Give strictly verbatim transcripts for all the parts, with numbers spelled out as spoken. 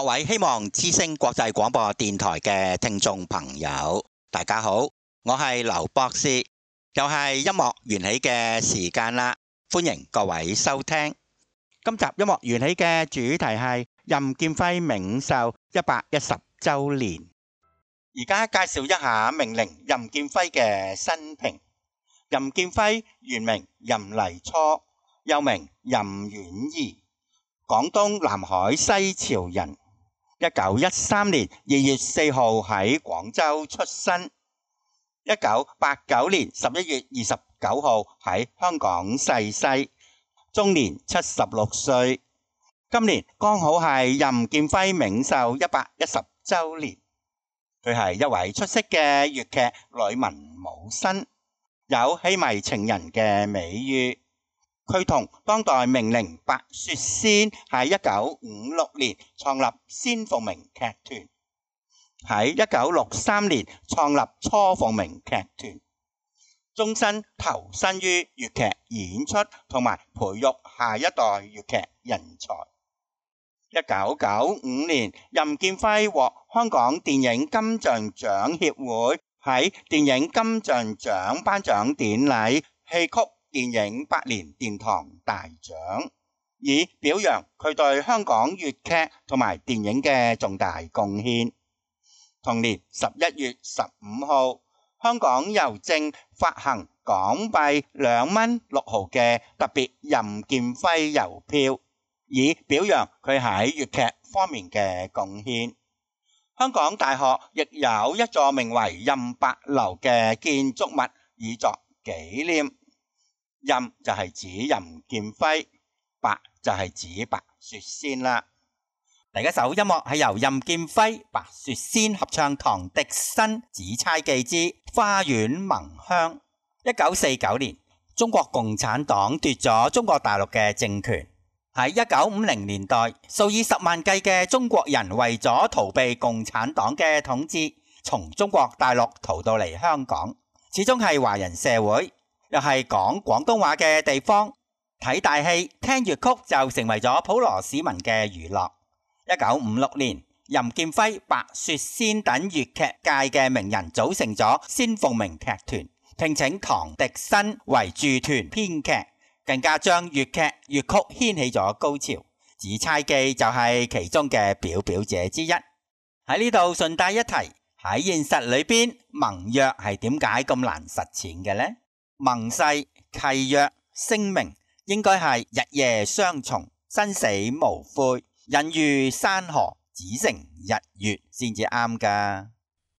位希望之聲國際廣播電台嘅聽眾朋友，大家好，我係劉博士，又係音樂緣起嘅時間啦，歡迎各位收聽。今集音樂緣起嘅主題係任劍輝冥壽一百一十周年。而家介紹一下名伶任劍輝嘅生平。任劍輝原名任黎初，又名任婉兒，廣東南海西樵人。一九一三年二月四號喺廣州出生。一九八九年十一月二十九號喺香港逝世，終年七十六歲。今年剛好係任劍輝冥壽一百一十周年。佢係一位出色嘅粵劇女文武生，有戲迷情人嘅美譽。佢同當代名伶白雪仙喺一九五六年創立先鳳鳴劇團，喺一九六三年創立初鳳鳴劇團，終身投身於粵劇演出同埋培育下一代粵劇人才。一九九五年，任劍輝獲香港電影金像獎協會喺電影金像獎頒獎典禮戲曲電影百年殿堂大獎，以表揚佢對香港粵劇同埋電影嘅重大貢獻。同年十一月十五號，香港郵政發行港幣兩蚊六毫嘅特別任劍輝郵票，以表揚佢喺粵劇方面嘅貢獻。香港大學亦有一座名為任白樓嘅建築物，以作紀念。任就係指任劍輝，白就係指白雪仙啦。第一首音樂係由任劍輝、白雪仙合唱唐滌生《紫釵記之花苑聞香》。一九四九年，中國共產黨奪咗中國大陸嘅政權。喺一九五零年代，數以十萬計嘅中國人為咗逃避共產黨嘅統治，從中國大陸逃到嚟香港。始終係華人社會，又係講廣東話嘅地方，睇大戲、聽粵曲就成為咗普羅市民嘅娛樂。一九五六年，任劍輝、白雪仙等粵劇界嘅名人組成咗先鳳鳴劇團，聘請唐滌生為駐團編劇，更加將粵劇粵曲掀起咗高潮。紫釵記就係其中嘅表表者之一。喺呢度順帶一提，喺現實裏邊，盟約係點解咁難實踐嘅呢？盟誓、契約、聲明應該係日夜相從，生死無悔，隱於山河，只成日月先至啱噶。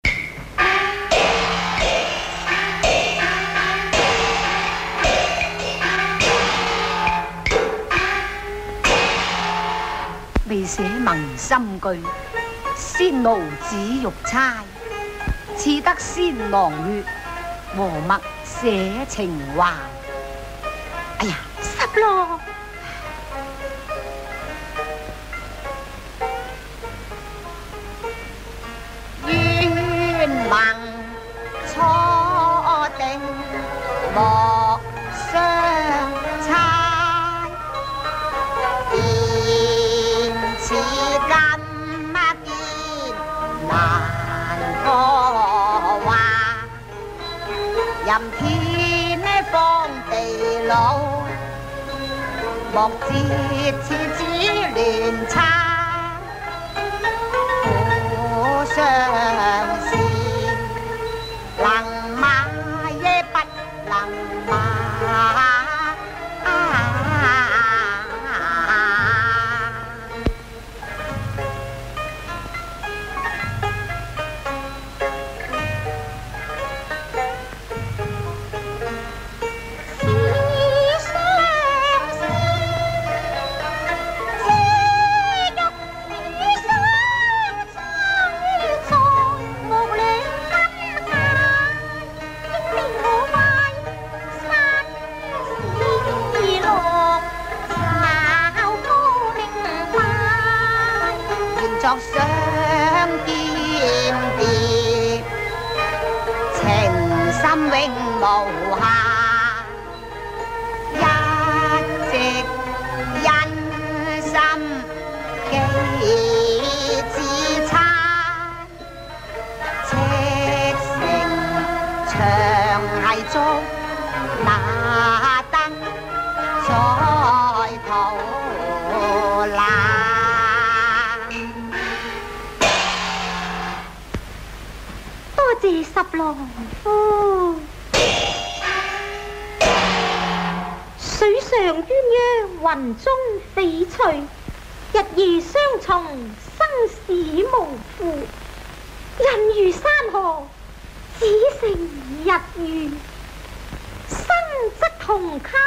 未寫盟心句，先奴子玉釵，似得先郎月，和墨寫情懷。哎呀，濕咯！願盟初定，莫相猜。言似金堅，難過話。任天荒地老，莫折此子亂差。苦相思，能馬也不能馬。作相見別，情深永無瑕，一直因心記在途難。 多謝十郎夫。水上鴛鴦，雲中翡翠，日夜相從，生死無負。人如山河，只剩日月。生則同衾，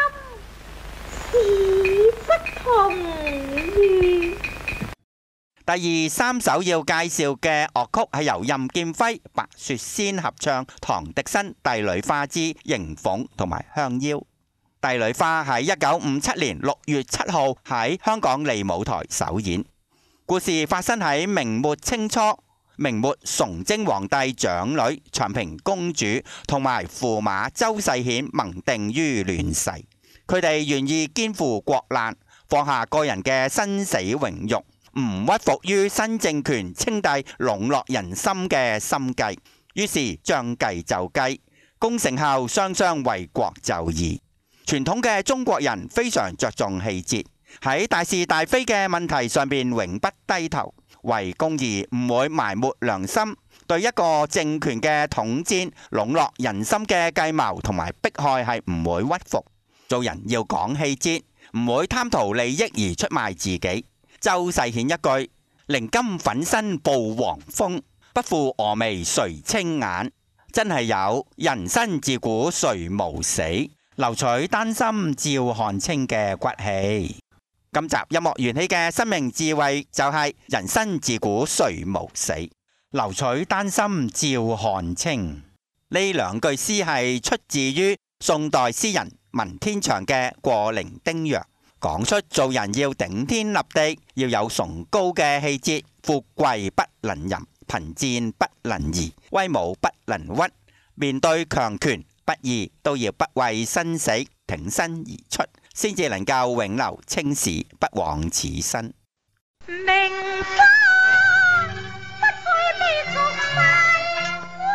死則同月。 第三首要介紹嘅樂曲係由任劍輝、白雪仙合唱，唐滌生《帝女花》之《迎鳳》同埋《香夭》。《帝女花》喺一九五七年六月七號喺香港利舞台首演。故事發生喺明末清初，明末崇禎皇帝長女長平公主同埋駙馬周世顯盟定於亂世，佢哋願意肩負國難，放下個人嘅生死榮辱，唔屈服於新政權稱帝籠絡人心嘅心計，於是將計就計，攻城後雙雙為國就義。傳統嘅中國人非常着重氣節，喺大是大非嘅問題上邊永不低頭，為公義唔會埋沒良心，對一個政權嘅統戰、籠絡人心嘅計謀同埋迫害係唔會屈服。做人要講氣節，唔會貪圖利益而出賣自己。周世顯一句：寧金粉身報黃蜂，不負蛾眉垂青眼，真係有人生自古誰無死，留取丹心照汗青嘅骨氣。今集音樂緣起嘅生命智慧就係人生自古誰無死，留取丹心照汗青。呢兩句詩係出自於宋代詩人文天祥嘅《過零丁洋》，講出做人要頂天立地，要有崇高嘅氣節，富貴不能淫，貧賤不能移，威武不能屈，面對強權不義都要不畏生死，挺身而出，先至能夠永留青史，不枉此生。 名花不該被俗世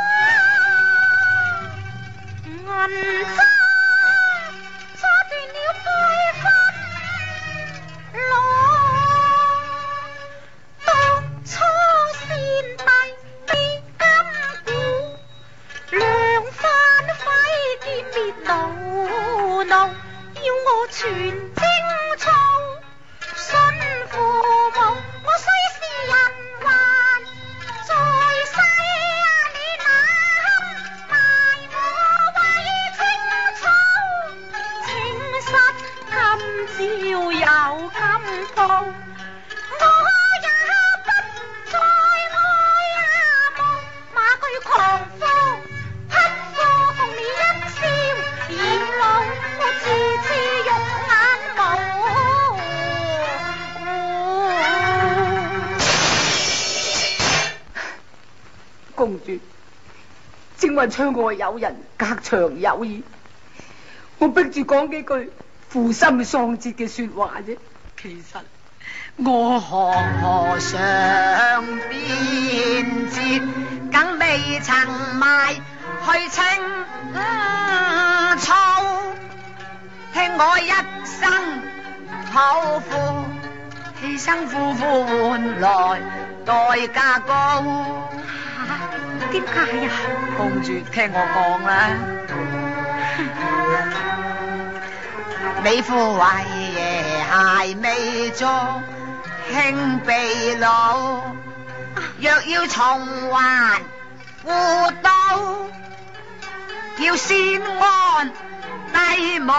話，銀渣錯斷了輩分路，當初先帝必金鼓，兩番揮劍滅老奴，要我全征操，信父母，我雖是人還在世啊！你那埋我為青草，青山今朝有金鋪，我也不再愛阿夢，馬廄狂風，匹夫紅了一笑，染老我次次肉眼無。 公主，正話窗外有人，隔牆有耳，我逼住講幾句負心喪節嘅說話啫。其實我行河上邊節，更未曾埋去青草，聽我一生抱負，犧牲夫婦換來代價高。 點解呀？ 公主，聽我講啦，你父為爺孩未做，兄被老，若要重還互道，要先安帝墓，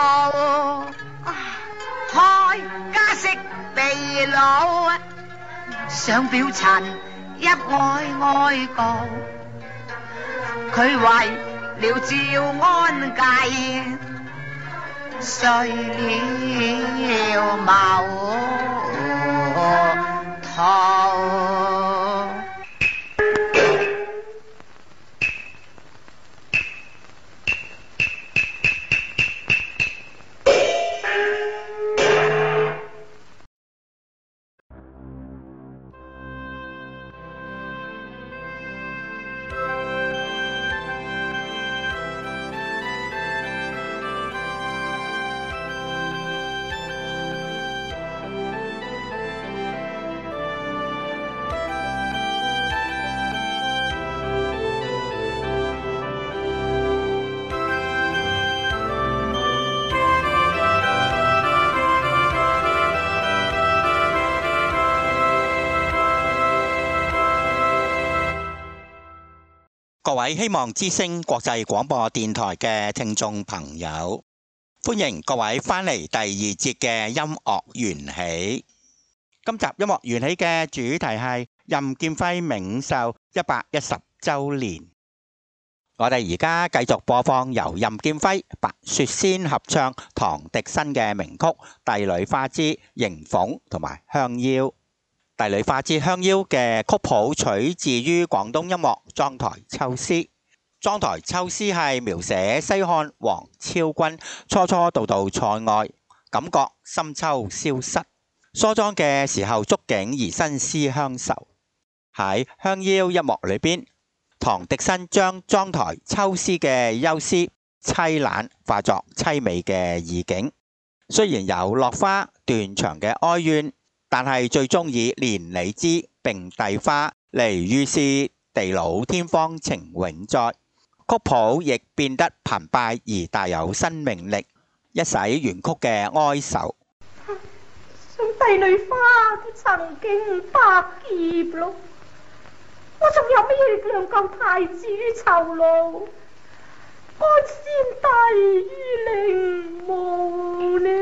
開家息被老，想表陳一愛愛告，佢為了趙安計，遂了謀逃。 位希望之聲國際廣播電台嘅聽眾朋友，歡迎各位翻嚟第二節嘅音樂緣起。今集音樂緣起嘅主題係任劍輝冥壽一百一十週年。我哋而家繼續播放由任劍輝、白雪仙合唱唐滌生嘅名曲《帝女花之迎鳳》同埋《香夭》。《帝女花之香夭》嘅曲譜取自於廣東音樂《妝台秋思》。《妝台秋思》係描寫西漢王昭君初初到到塞外，感覺深秋消失，梳妝嘅時候觸景而生思鄉愁。喺《香夭》一幕裏邊，唐滌生將妝台秋思嘅憂思凄冷化作凄美嘅意境。雖然有落花斷腸嘅哀怨，但係最終以連理枝並蒂花嚟預示地老天荒情永在。曲譜亦變得澎湃而大有生命力，一洗原曲嘅哀愁。 想帝女花都曾經百劫咯，我仲有乜嘢能救太子於囚牢，安先帝於陵墓呢？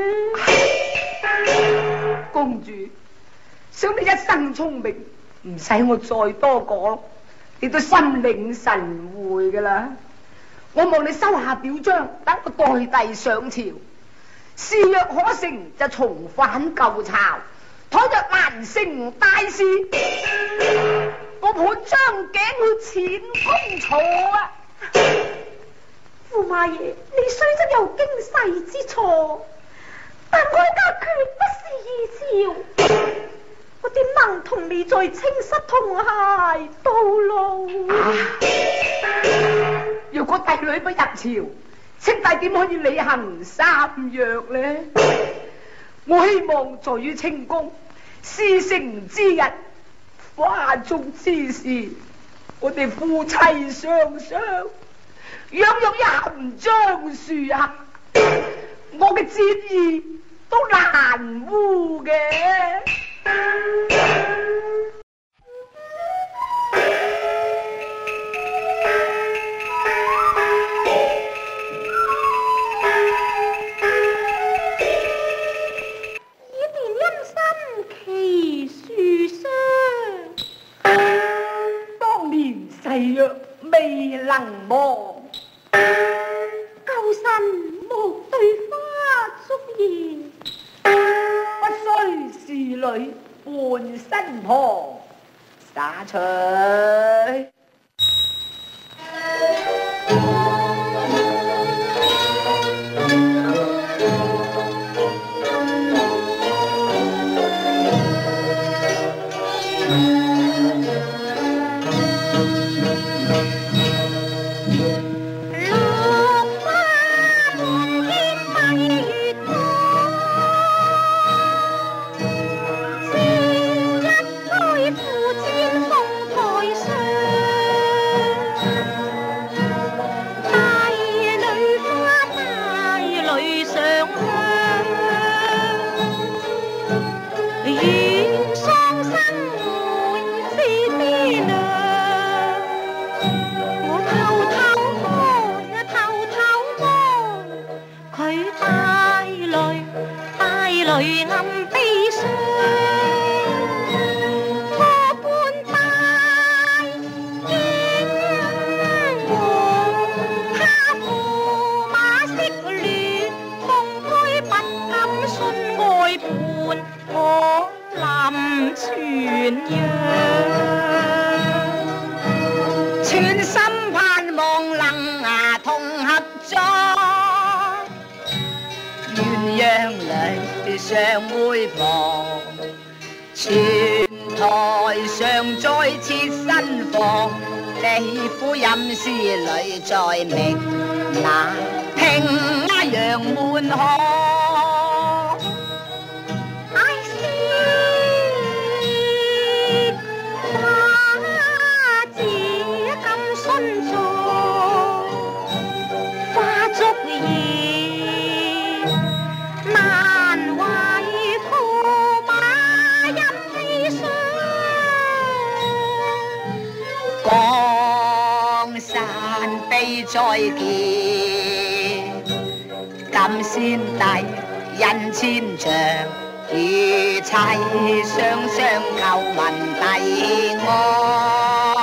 公主，想你一生聰明，唔使我再多講，你都心領神會噶啦。我望你收下表彰，等我代遞上朝。事若可成，就重返舊巢；倘若難成大事，我判張頸去淺宮坐啊！ 駙馬爺，你雖則有經世之錯，但哀家決不是二朝，我點能同你在青室同偕到老？ 啊、若果帝女不入朝，戚帝點可以履行三約呢？我希望在於清宮，事成之日，花燭之時，我哋夫妻雙雙養育一含樟樹下，我嘅戰意都難污嘅。未能忘， 舊神莫對花燭言， 不須仕女伴身旁灑取。 全心盼望能啊同合作，鴛鴦裏相會傍，泉台上再設新房，李夫吟詩裏再鳴，那平陽門河。江山再見。今先帝印千丈，與妻雙雙叩問帝安。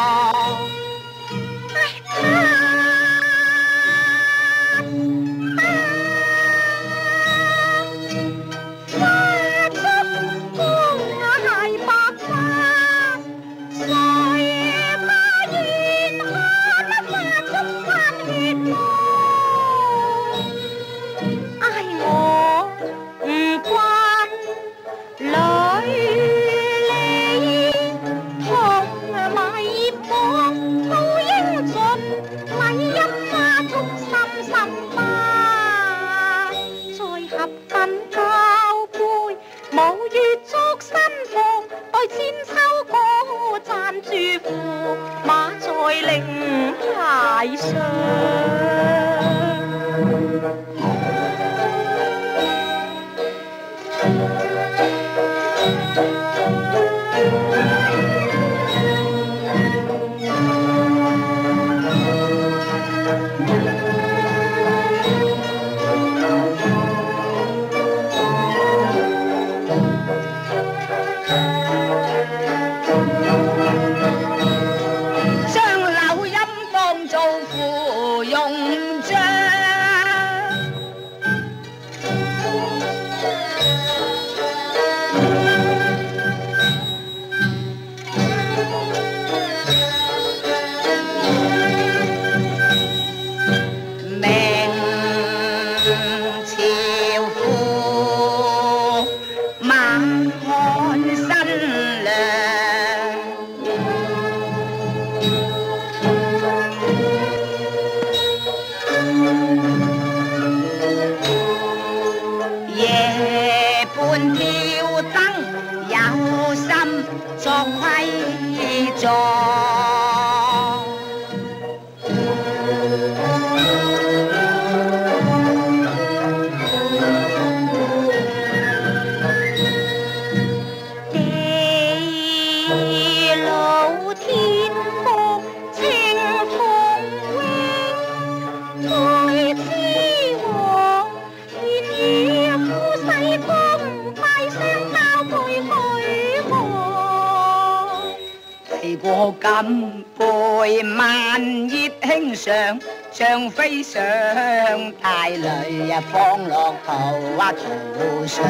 金杯萬葉輕上，像飛上大雷啊，放落桃啊途上。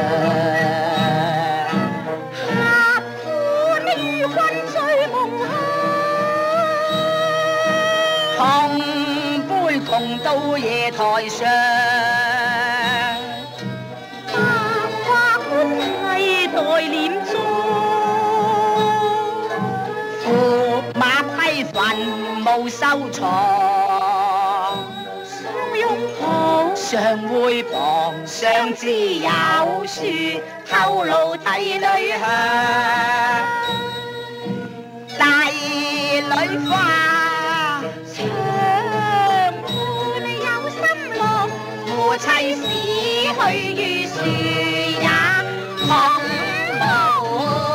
合歡與君醉夢鄉，同杯共到夜台上。百花觀替代簾中。馬批墳墓收藏，相擁抱，相會傍，相知有樹，透露帝女香。帝女花，長伴有心樂，夫妻死去如樹也同無。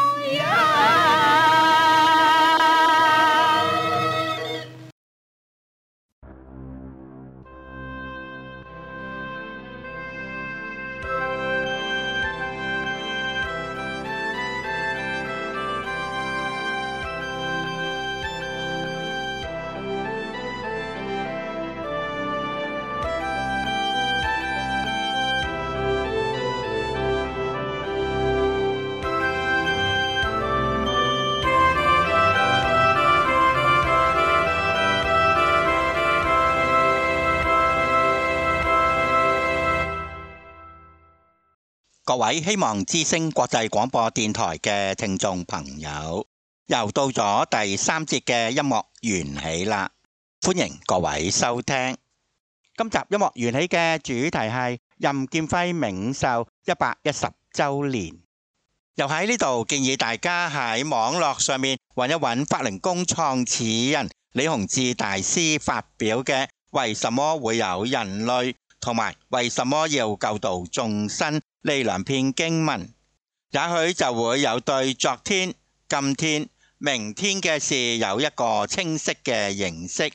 各位希望之聲國際廣播電台嘅聽眾朋友，又到咗第三節嘅音樂緣起啦，歡迎各位收聽。今集音樂緣起嘅主題係任劍輝冥壽一百一十週年，又喺呢度建議大家喺網絡上面揾一揾法輪功創始人李洪志大師發表嘅《為什麼會有人類》同埋《為什麼要救度眾生》呢兩篇經文，也許就會有對昨天、今天、明天嘅事有一個清晰嘅認識。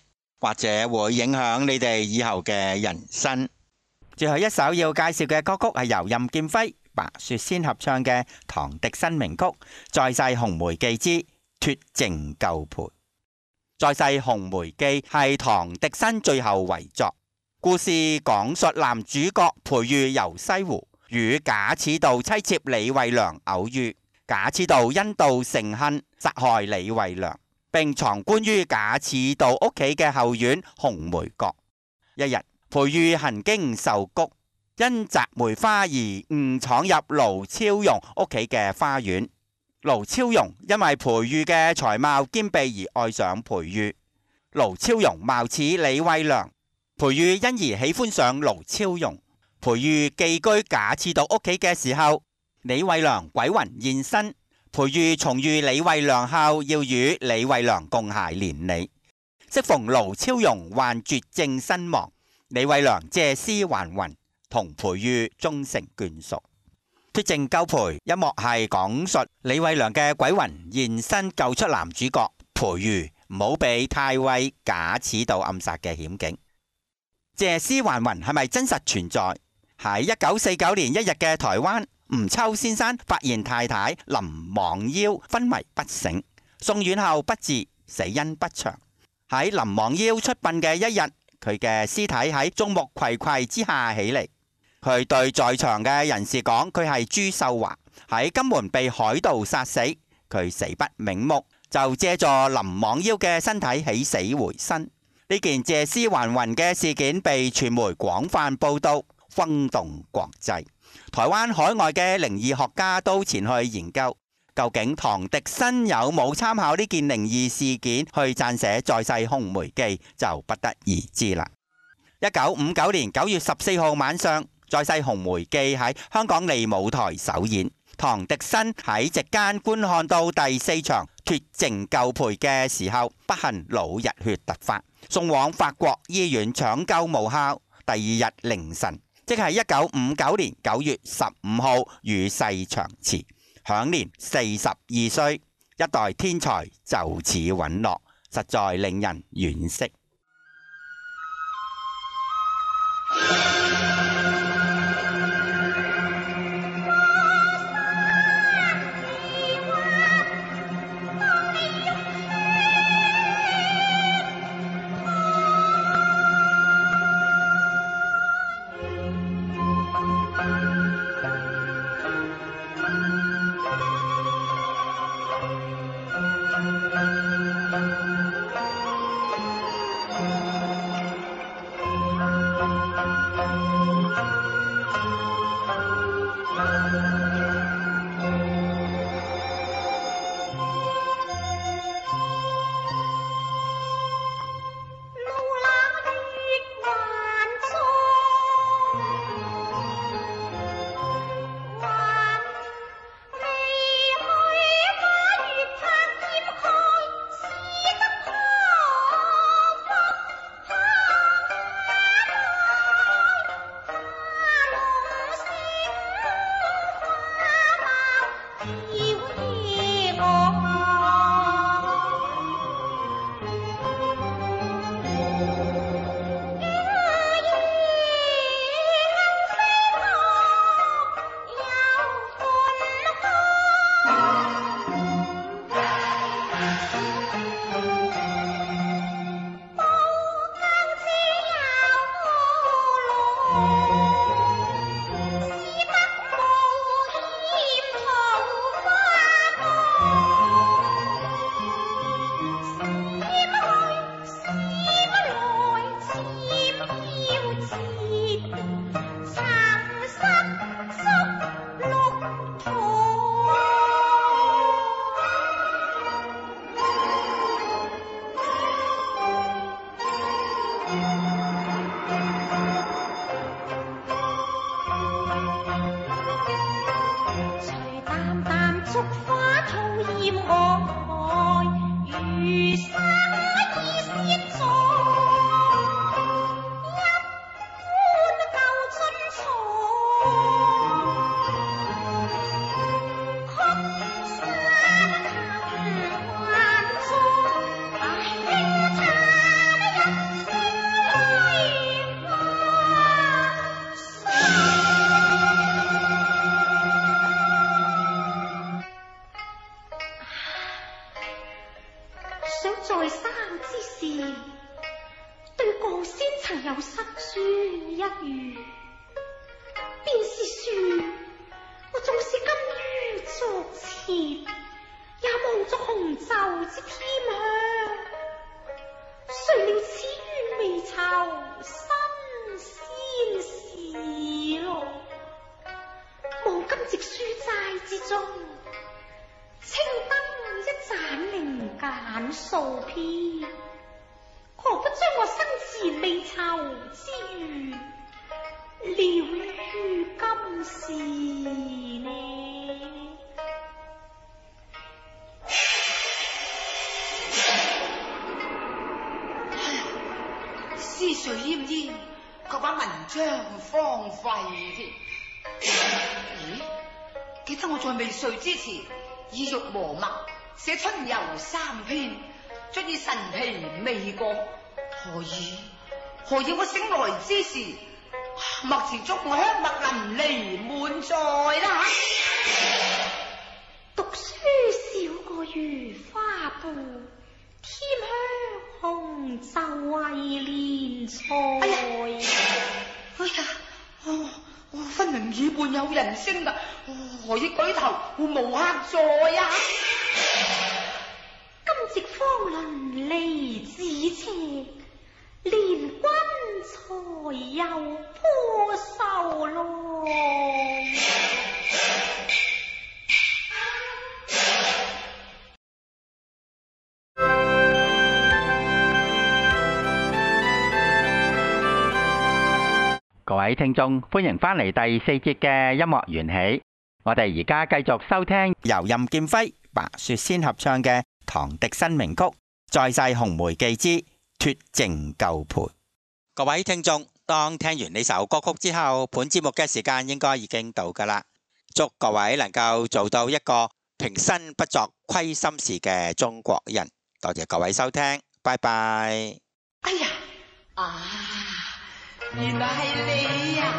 或者會影響你哋以後嘅人生。 最後一首要介紹嘅歌曲係由任劍輝、白雪仙合唱嘅唐滌生名曲《再世紅梅記之脱淨舊陪》。《再世紅梅記》係唐滌生最後遺作，故事講述男主角裴玉遊西湖，與賈似道妻妾李慧娘偶遇，賈似道因妒成恨殺害李慧娘，並藏棺於賈似道屋企嘅後院紅梅閣。一日，裴玉行經壽谷，因摘梅花而誤闖入盧超容屋企嘅花園。盧超容因為裴玉嘅才貌兼備而愛上裴玉。盧超容貌似李慧娘，裴玉因而喜歡上盧超容。裴玉寄居賈似道屋企嘅時候，李慧娘鬼魂現身。裴玉重遇李慧娘後，要與李慧娘共諧連理。適逢盧超容患絕症身亡，李慧娘借屍還魂，同裴玉終成眷屬。脱淨舊陪一幕係講述李慧娘嘅鬼魂現身救出男主角裴玉，唔好被太尉賈似道暗殺嘅險境。借屍還魂係咪真實存在？喺一九四九年一日嘅台灣，吳秋先生發現太太林忘腰昏迷不醒，送院後不治，死因不詳。喺林忘腰出殯嘅一日，佢嘅屍體喺眾目睽睽之下起嚟。佢對在場嘅人士講，佢係朱秀華，喺金門被海盜殺死，佢死不瞑目，就借助林忘腰嘅身體起死回生。呢件借屍還魂嘅事件被傳媒廣泛報道，轟動國際。台灣海外嘅靈異學家都前去研究，究竟唐滌生有冇參考呢件靈異事件去撰寫《再世紅梅記》，就不得而知啦。一九五九年九月十四號晚上，《再世紅梅記》喺香港利舞台首演。唐滌生喺席間觀看到第四場脱淨舊陪嘅時候，不幸腦溢血突發，送往法國醫院搶救無效。第二日凌晨，即係一九五九年九月十五號，與世長辭，享年四十二歲。一代天才就此隕落，實在令人惋惜。 詩得無欠桃花。 在生之時，對鋼仙曾有失書一語，便是說我縱是甘於作妾，也望作紅袖之添香。誰料此緣未酬新鮮事咯，望今夕書齋之中，青燈一盞零簡數篇，何不將我生前未酬之緣了於今時呢？ 思緒奄奄，嗰把文章荒廢添。咦？記得我在未睡之前，以玉磨墨寫春遊三篇，卒以神疲未過。何以何以我醒來之時，墨前竹香墨淋漓滿載啦！ 讀書少過如花布，添香紅袖為蓮菜。 哎呀，哎呀，我我分明耳畔有人聲噶，何以舉頭無客在呀？ 今夕方論離子斜，連君才又破愁咯。 各位聽眾，歡迎翻嚟第四節嘅音樂緣起。我哋而家繼續收聽由任劍輝、白雪仙合唱嘅唐滌生名曲《再世紅梅記之脱淨舊盤》。 各位聽眾，當聽完呢首歌曲之後，本節目嘅時間應該已經到㗎啦。祝各位能夠做到一個平生不作虧心事嘅中國人。多謝各位收聽，拜拜。 哎呀，啊，原來係你呀！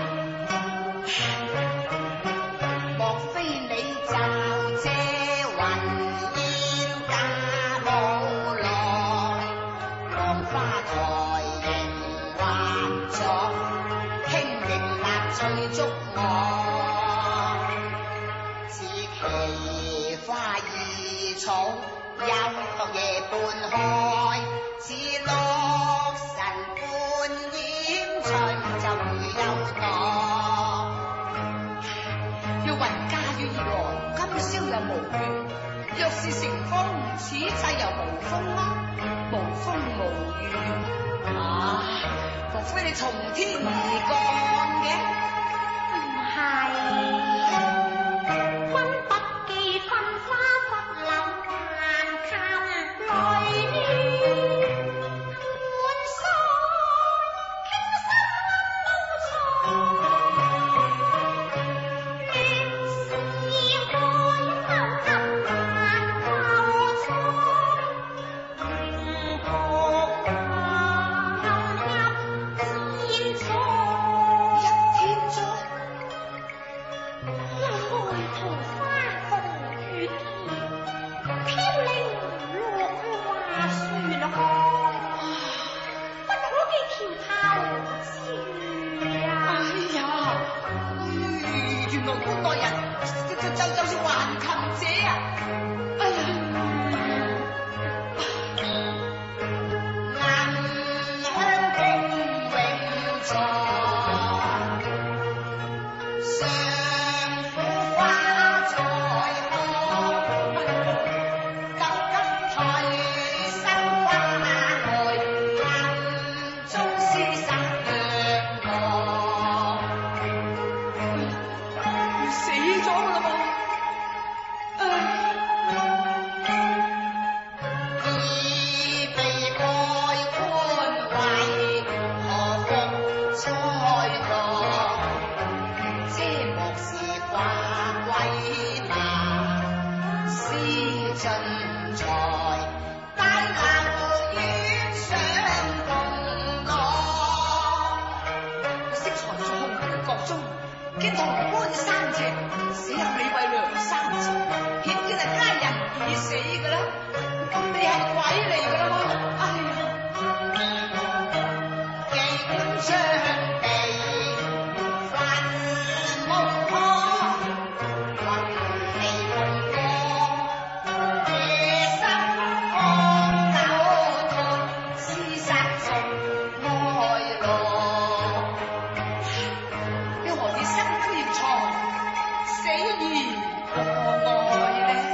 莫非你就借雲煙假無來，浪花台仍幻作，輕盈納醉觸我，似奇花異草，有獨夜半開，似六神半掩隨就如幽蕩。要雲駕雨而來，今宵又無月。若是乘風，此際又無風啊，無風無雨。啊，莫非你從天而降嘅？ 唔係。君不記分花不柳還及淚於滿腮，傾心無從，亂是愛後及難求彩，仍學入天災。 入天災。 愛桃花紅月甜，飄零落花樹開，不可記橋頭之語啊！ 哎呀，原來古代人就就就就是橫琴者啊！哎呀，銀香景永在，上府花在開，急急退生花來，暗中廝殺兩個。死咗啦噃！已被蓋官位，何復猜度？這莫是掛貴馬，思盡才，但留於相共樂。適才在紅梅閣中，見潼關三尺，寫入李慧娘三字，顯見係佳人已死㗎啦。咁你鬼嚟㗎啦喎！哎呀！ 景相地分木柯，雲氣紅過，夜深空酒痛，廝殺盡愛樂。 你何以身缺床，死而何愛呢？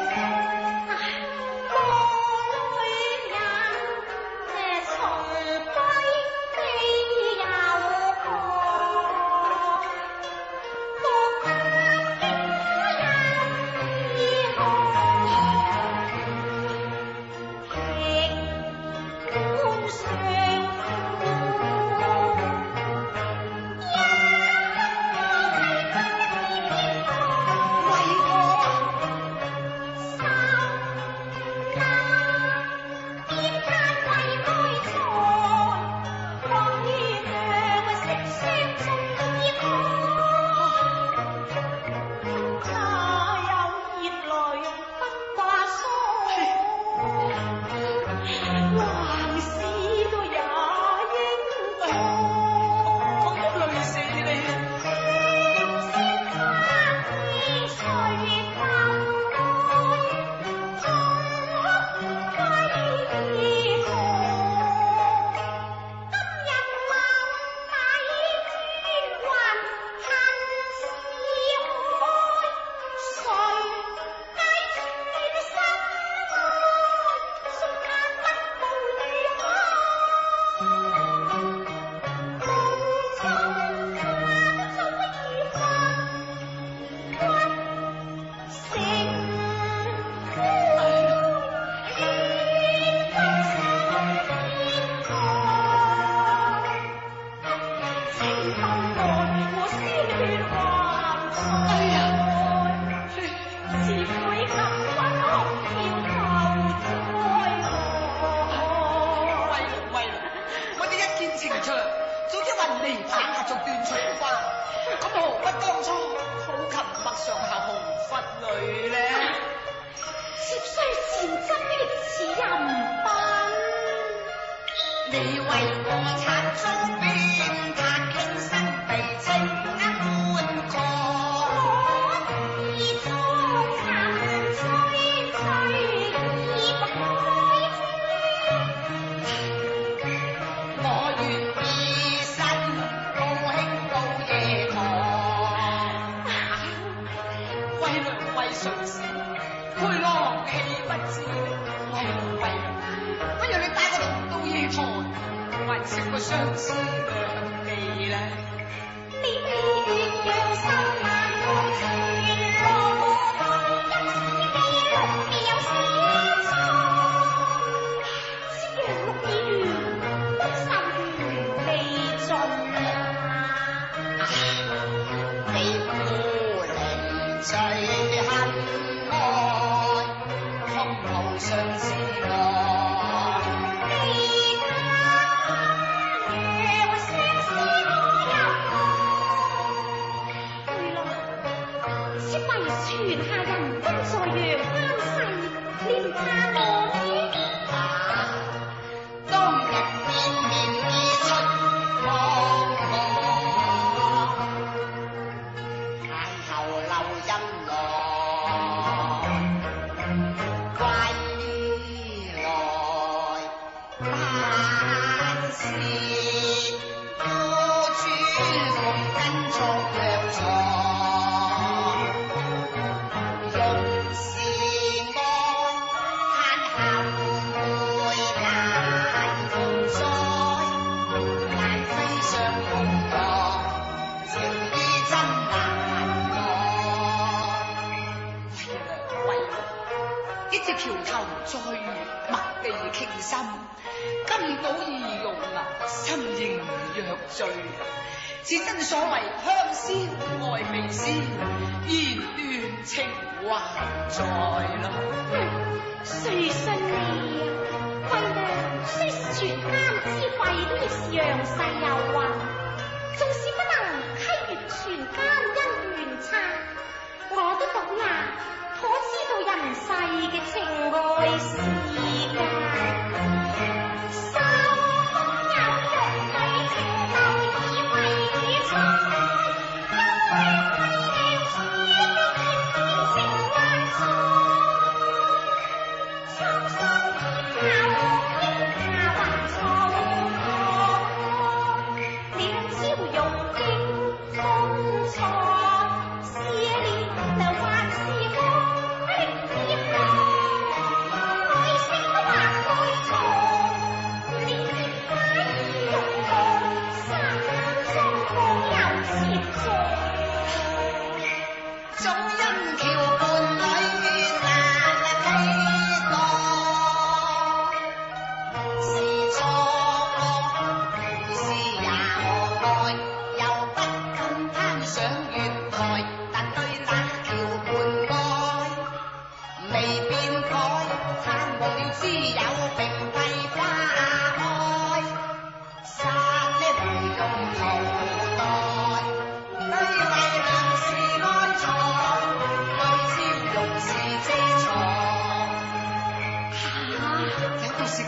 此真所謂香鮮愛未鮮，弦斷情懷在啦。 誰信你啊？為娘雖是全家之貴，都亦是楊世有雲。縱使不能契越全家恩怨差，我都懂呀，可知道人世嘅情愛是㗎。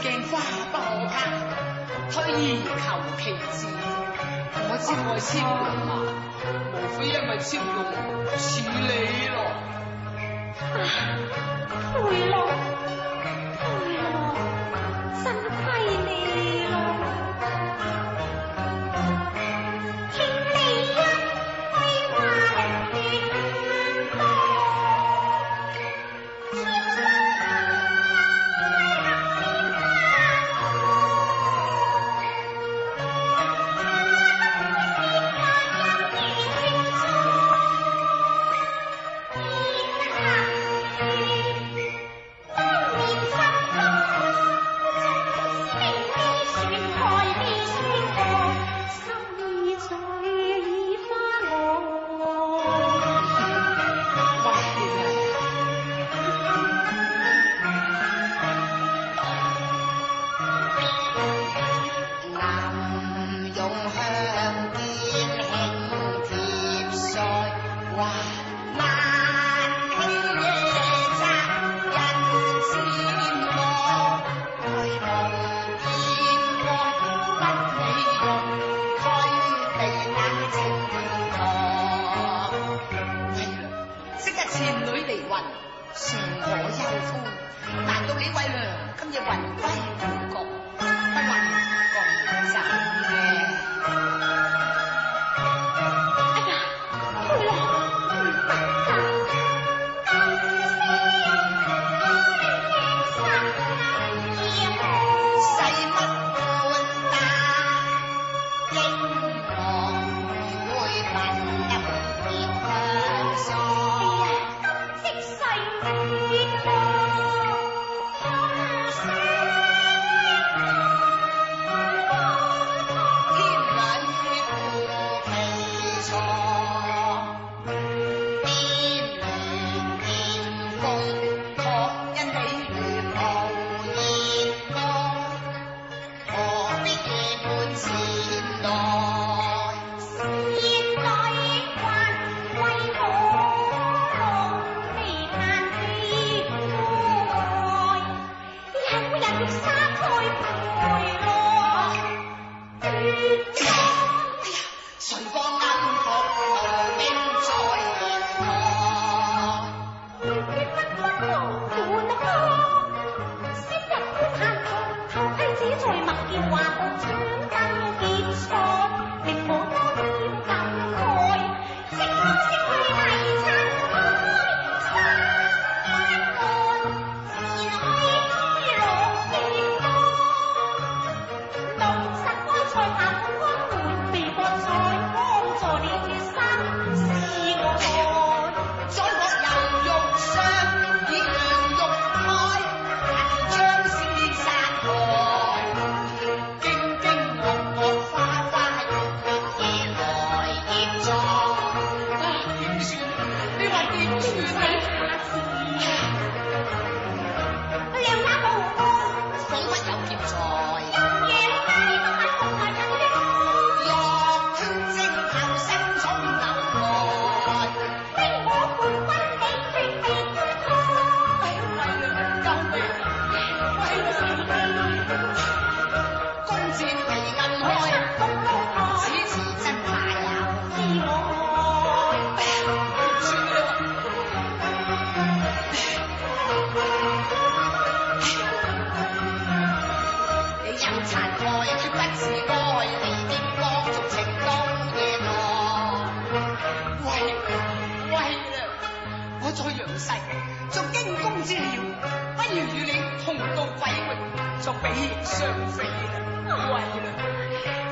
鏡花報家，推而求其次。我知我係超容嘛，無非因為超容似你咯。 佩樂，佩樂，真虧你咯。欠你一揮話力斷多，千山。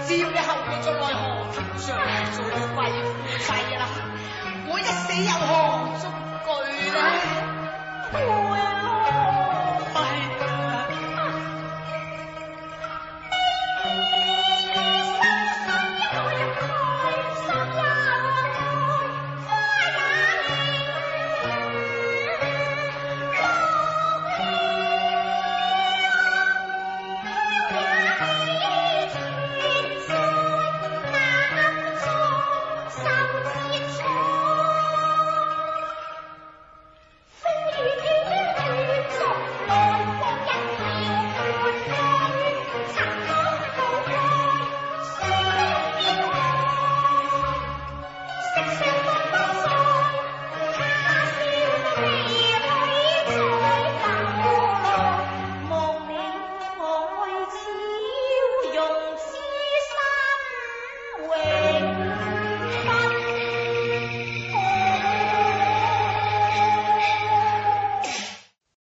又何